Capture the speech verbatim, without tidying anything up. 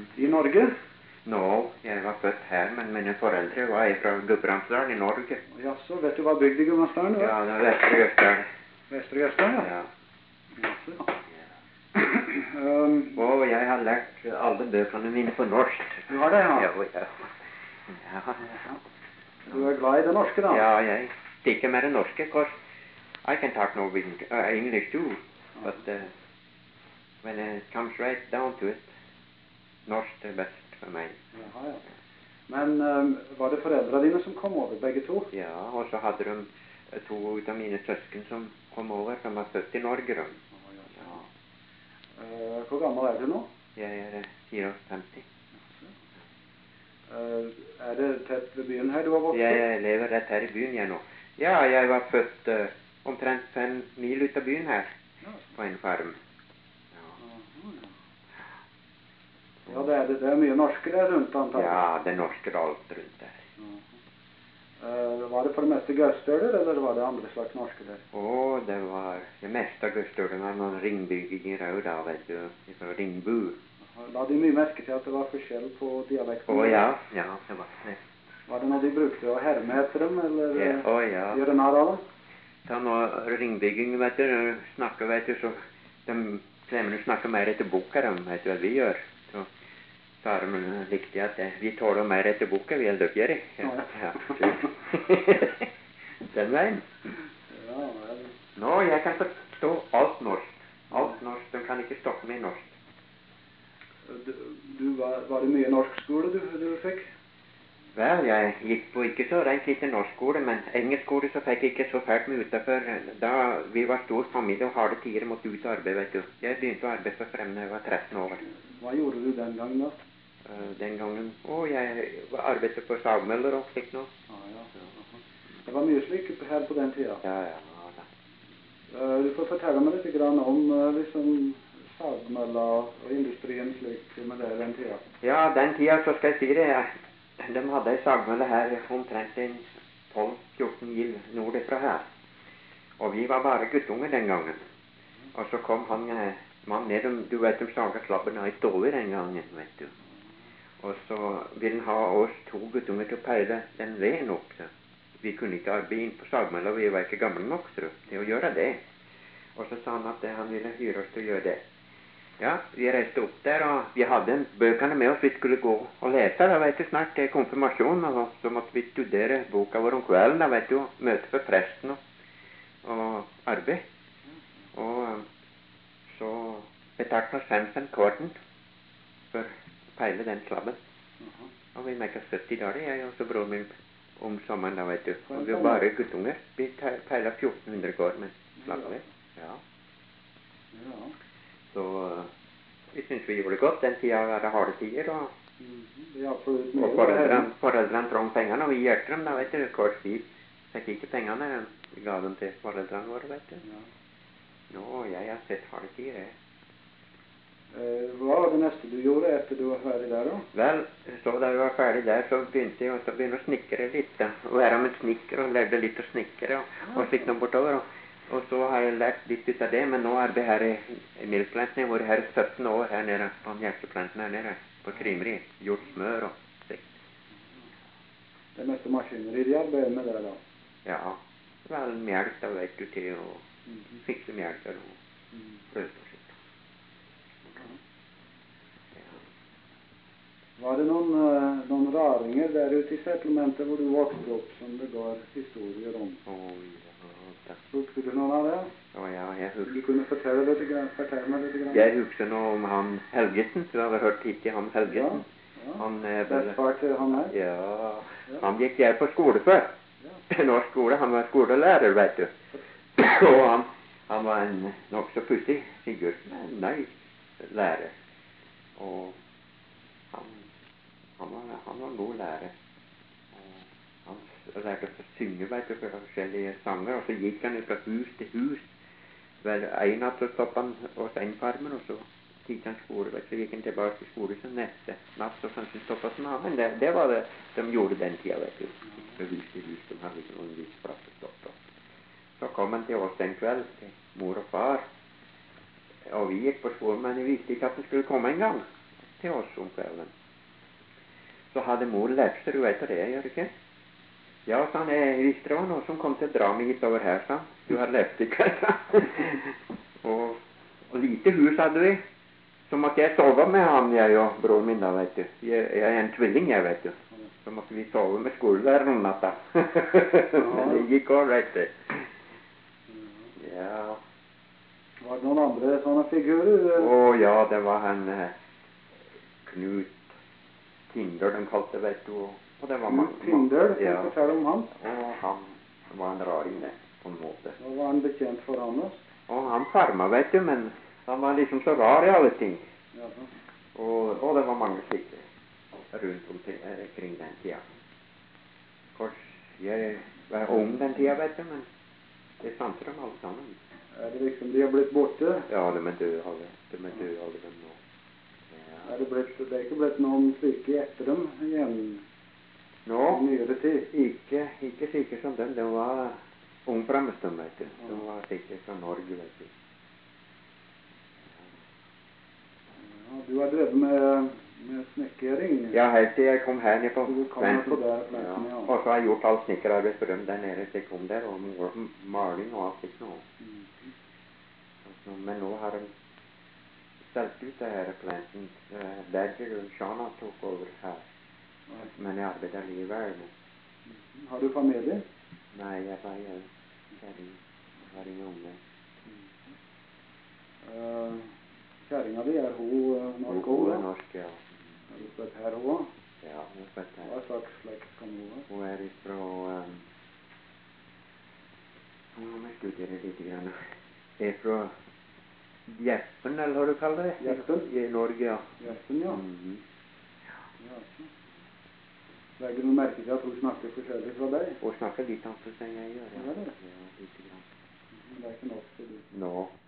I Norge? Nå, jeg var født her, men mine foreldre var fra Gudbrandsdalen i Norge. Jaså, vet du hva bygd i Gudbrandsdalen var? Ja, det var Vestre Gøsdal. Vestre Gøsdal, ja. Ja. Jaså. um, Og jeg har lært alle bøkene mine på norsk. Du har det, ja? Ja, ja. Ja. Du er glad i det norske, da? Ja, jeg stikker med det norske, because I can talk Norwegian, uh, English too, but uh, when it comes right down to it, norsk er best for meg. Jaha, ja. Men um, var det foreldrene dine som kom over, begge to? Ja, og så hadde de uh, to av mine søsken som kom over, som var født i Norge. Da. Oh, ja, ja. Uh, hvor gammel er du nå? Jeg er femtifire. Uh, er det tett ved byen her du har vokst? Jeg lever rett her i byen jeg nå. Ja, jeg var født uh, omtrent fem mil ut av byen her, ja. På en farm. Ja, Aha, ja. Ja, det er, det, det er mye norske der rundt, antagelig. Ja, det er norske alt rundt der. Uh, var det for det meste gøstøler, eller var det andre slags norske der? Å, det var det meste av gøstøler. Det var noen ringbygginger også da, vet du, fra Ringbu. La de mye merke til at det var forskjell på dialekten? Å, ja, ja, det var det. Var det noe de brukte å herme etter dem, eller ja, å, ja. Gjøre narr av dem? Ta noe ringbygging, vet du, når du snakker, vet du, så de fremmede snakker mer etter boka, de vet du hva vi gjør. Så tar de riktig at det, vi tåler mer etter boka, vi er dødgjere. Ja, ja. Den veien. Ja, vel. Nå, jeg kan forstå alt norsk. Alt norsk, de kan ikke stoppe meg norsk. Du, du var, var det mye norsk skole du, du fikk? Vel, jeg gikk på ikke så rent lite norsk skole, men engelsk skole så fikk jeg ikke så fælt med utenfor. Da vi var stor familie og harde tider måtte ut og arbeide, vet du. Jeg begynte å arbeide for frem da jeg var tretten år. Hva gjorde du den gangen da? Uh, den gangen, å, jeg arbeidet på sagmøller og slik noe. Ah, ja. Det var mye slik her på den tida? Ja, ja. ja. Uh, du får fortelle meg litt grann om uh, liksom sagmøller og industrien slik med det den tida. Ja, den tida så skal jeg si det, ja. De hadde en sagmølle her omtrent en tolv fjorten mil nord fra her. Og vi var bare guttunger den gangen. Og så kom han eh, mann ned, du vet de saga slabben av i stålet den gangen, vet du. Og så ville han ha oss to guttunger til å peile den veden opp. Så. Vi kunne ikke arbeide inn på sagmølla, vi var ikke gamle nok så, til å gjøre det. Og så sa han at eh, han ville hyre oss til å gjøre det. Ja, vi reiste opp der, og vi hadde bøkene med oss. Vi skulle gå og lese, da vet du, snart til konfirmasjon, og så måtte vi studere boka vår om kvelden, da vet du, møte for presten og, og arbeid. Og så betalte vi fem cent kvarten for å peile den slabben. Og vi mekket sytti dager, jeg og så broren min om sommeren, da vet du. Og vi var bare guttunger. Vi peilet fjorten hundre kvar med slabben. Ja. Ja. Så uh, vi syntes vi gjorde det godt. Den tida var det harde tider, og, mm-hmm. ja, for og foreldrene, foreldrene trong pengene, og vi hjelpte dem, da vet du. Kort vi fikk ikke pengene, vi ga dem til foreldrene våre, vet du. Ja. Nå, jeg har sett harde tider, jeg. Eh, hva var det neste du gjorde etter du var ferdig der, da? Vel, så da vi var ferdig der, så begynte jeg å begynne å snikkere litt, da. Og være med snikker, og levde litt å snikkere, og, og fikk dem bortover, og Og så har jeg lært litt ut av det, men nå er det her i, i miltplantene. Jeg har vært her sytten år her nede på hjerteplantene her nede, på krymeri. Gjort smør og slikt. Det er meste maskineri de arbeider med der da? Ja, vel mjelk da vet du til å mm-hmm. fikse mjelk og mm. brød og slikt. Ja. Var det noen, uh, noen raringer der ute i settlementet hvor du vokste opp som det går historier om? Oh, ja. Husker du noen av det? Å ja, jeg husker. Du kunne fortelle, litt, fortelle meg litt grann. Jeg husker noe om han Helgesen. Du har vel hørt hittil om Helgesen? Ja, ja. Han er vel... Bestefar til han her? Ja. ja. Han gikk her på skole før. Ja. Norsk skole. Han var skolelærer, vet du. Og han, han var en nok så pussig Sigurd. Nei, lærer. Og han, han, var, han var en god lærer. Og lærte å synge, vet du, for forskjellige sanger, og så gikk han fra hus til hus. Vel, en natt så stoppet han hos en farmer, og så gikk han skole, vet du, så gikk han tilbake til skole som neste natt, og kanskje stoppet som annen. Det, det var det de gjorde den tida, vet du. Fra hus til hus, de hadde ikke noen viss plass å stoppe. Så kom han til oss en kveld, til mor og far, og vi gikk på skolen, men vi visste ikke at han skulle komme en gang. til oss om kvelden. Så hadde mor lekser, du vet det, gjør du ikke? Ja, sa han, jeg visste det var noe som kom til å dra meg hit over her, sa han. Du har lest i kveld, sa han. og, og lite hus hadde vi. Så måtte jeg sove med han, jeg og broren min da, vet du. Jeg, jeg er en tvilling, jeg, vet du. Så måtte vi sove med skolelæreren om natta. Men det gikk all right, det. Ja. Var det noen andre sånne figurer? Å ja, det var han eh, Knut Tinder, den kalte, vet du. Og det var mange. Knut Tinder, kan ja. du fortelle om han? Og han var en raring, det, på en måte. Da var han bekjent for han også? Og han farma, vet du, men han var liksom så rar i alle ting. Ja, så. Og, og det var mange slike rundt omkring den tida. Kors, jeg var ung den tida, vet du, men det sanser dem alle sammen. Er det liksom de har blitt borte? Ja, de er døde alle. De er døde alle dem nå. Ja. Er det, blitt, det er ikke blitt noen slike etter dem igjen? Nå? I nyere tid? Ikke, ikke slike som dem. De var ung fremmestund, vet du. De var sikkert fra Norge, vet du. Ja, du har drevet med, med snekkering? Ja, helt til jeg kom her nede på Svendsen. ja. Ja. Og så har jeg gjort all snekkerarbeid for dem der nede til jeg kom der, og maling og alt ikke noe. Mm. Altså, men nå har de stelt ut det her planten. Uh, Badger og Shana tok over her. Ja. Men jeg arbeider likevel. Mm. Har du familie? Nei, jeg var jo kjæring. Jeg har ingen unge. Mm. Uh, Kjæringa di, er hun uh, norsk Hun også? er norsk, ja. Er du født her hun også? Ja, hun er født her. Hva slags slekt kan hun være? Hun er ifra um, nå må jeg studere litt grann. Er fra Gjeppen, eller hva du kaller det? Gjeppen? I Norge, ja. Gjeppen, ja. Mm -hmm. Ja, så. Legger du merke til at hun snakker forskjellig fra deg? Hun snakker litt annet enn jeg gjør, ja. Ja, det er det. Ja, litt grann. Men det er ikke nok for du. Nå.